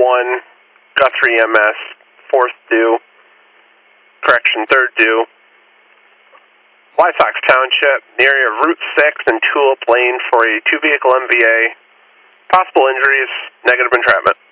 1, Guthrie MS, 4th due, correction, 3rd due, Wysox Township, the area of Route 6 and Tulip Lane for a 2-vehicle MVA. Possible injuries, negative entrapment.